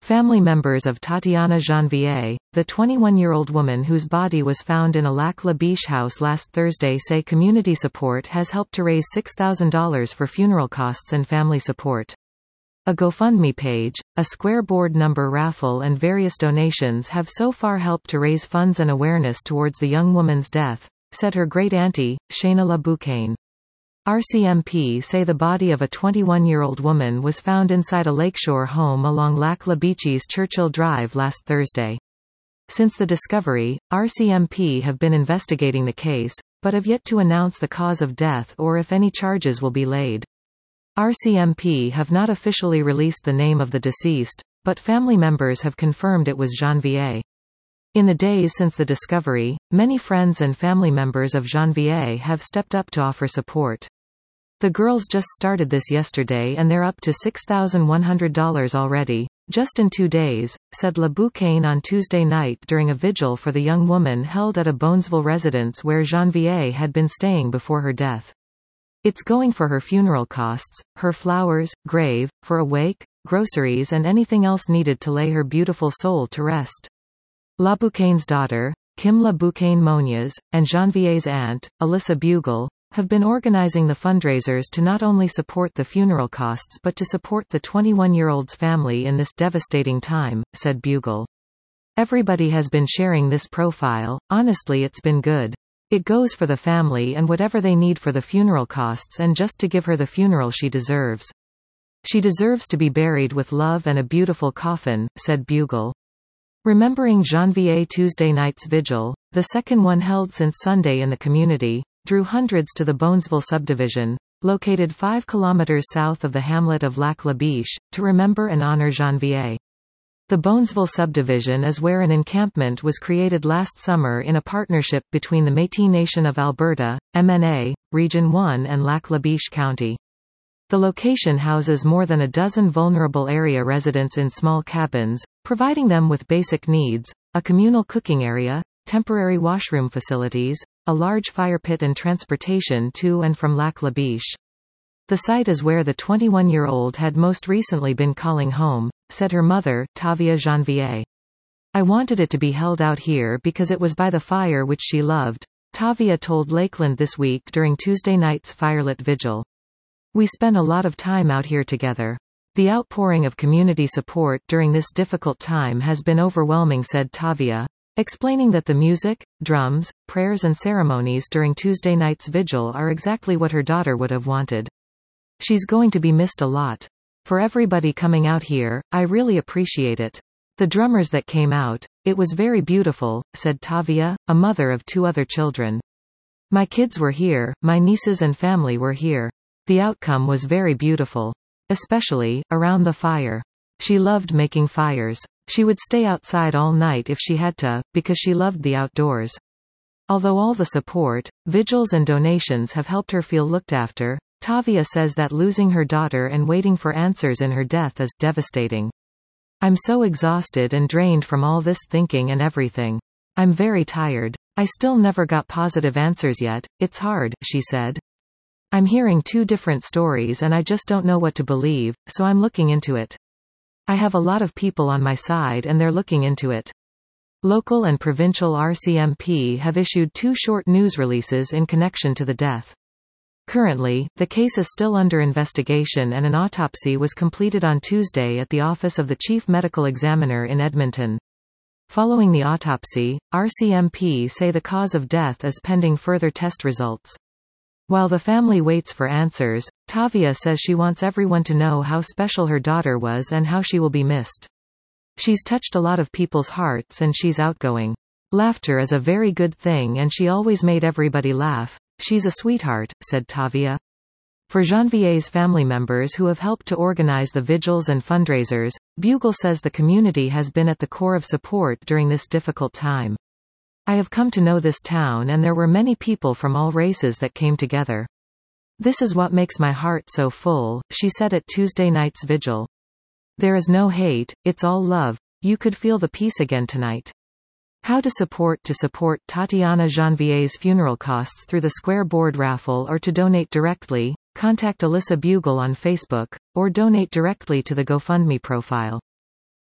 Family members of Tatiana Janvier, the 21-year-old woman whose body was found in a Lac La Biche house last Thursday, say community support has helped to raise $6,000 for funeral costs and family support. A GoFundMe page, a square board number raffle and various donations have so far helped to raise funds and awareness towards the young woman's death, said her great-auntie, Shayna LaBoucaine. RCMP say the body of a 21-year-old woman was found inside a lakeshore home along Lac La Biche's Churchill Drive last Thursday. Since the discovery, RCMP have been investigating the case, but have yet to announce the cause of death or if any charges will be laid. RCMP have not officially released the name of the deceased, but family members have confirmed it was Janvier. In the days since the discovery, many friends and family members of Janvier have stepped up to offer support. The girls just started this yesterday and they're up to $6,100 already, just in 2 days, said LaBoucaine on Tuesday night during a vigil for the young woman held at a Bonesville residence where Janvier had been staying before her death. It's going for her funeral costs, her flowers, grave, for a wake, groceries and anything else needed to lay her beautiful soul to rest. LaBoucaine's daughter, Kim LaBoucaine Moniaz, and Janvier's aunt, Alyssa Bugle, have been organizing the fundraisers to not only support the funeral costs but to support the 21-year-old's family in this devastating time, said Bugle. Everybody has been sharing this profile, honestly it's been good. It goes for the family and whatever they need for the funeral costs and just to give her the funeral she deserves. She deserves to be buried with love and a beautiful coffin, said Bugle. Remembering Janvier Tuesday night's vigil, the second one held since Sunday in the community, drew hundreds to the Bonesville subdivision, located 5 kilometers south of the hamlet of Lac La Biche, to remember and honor Janvier. The Bonesville subdivision is where an encampment was created last summer in a partnership between the Métis Nation of Alberta, MNA, Region 1 and Lac La Biche County. The location houses more than a dozen vulnerable area residents in small cabins, providing them with basic needs, a communal cooking area, temporary washroom facilities, a large fire pit and transportation to and from Lac La Biche. The site is where the 21-year-old had most recently been calling home, said her mother, Tavia Janvier. I wanted it to be held out here because it was by the fire which she loved, Tavia told Lakeland this week during Tuesday night's firelit vigil. We spent a lot of time out here together. The outpouring of community support during this difficult time has been overwhelming, said Tavia, explaining that the music, drums, prayers and ceremonies during Tuesday night's vigil are exactly what her daughter would have wanted. She's going to be missed a lot. For everybody coming out here, I really appreciate it. The drummers that came out, it was very beautiful, said Tavia, a mother of 2 other children. My kids were here, my nieces and family were here. The outcome was very beautiful. Especially, around the fire. She loved making fires. She would stay outside all night if she had to, because she loved the outdoors. Although all the support, vigils and donations have helped her feel looked after, Tavia says that losing her daughter and waiting for answers in her death is devastating. I'm so exhausted and drained from all this thinking and everything. I'm very tired. I still never got positive answers yet, it's hard, she said. I'm hearing 2 different stories and I just don't know what to believe, so I'm looking into it. I have a lot of people on my side and they're looking into it. Local and provincial RCMP have issued 2 short news releases in connection to the death. Currently, the case is still under investigation and an autopsy was completed on Tuesday at the office of the Chief Medical Examiner in Edmonton. Following the autopsy, RCMP say the cause of death is pending further test results. While the family waits for answers, Tavia says she wants everyone to know how special her daughter was and how she will be missed. She's touched a lot of people's hearts and she's outgoing. Laughter is a very good thing and she always made everybody laugh. She's a sweetheart, said Tavia. For Janvier's family members who have helped to organize the vigils and fundraisers, Bugle says the community has been at the core of support during this difficult time. I have come to know this town and there were many people from all races that came together. This is what makes my heart so full, she said at Tuesday night's vigil. There is no hate, it's all love. You could feel the peace again tonight. How to support Tatiana Janvier's funeral costs through the Square Board raffle or to donate directly, contact Alyssa Bugle on Facebook, or donate directly to the GoFundMe profile.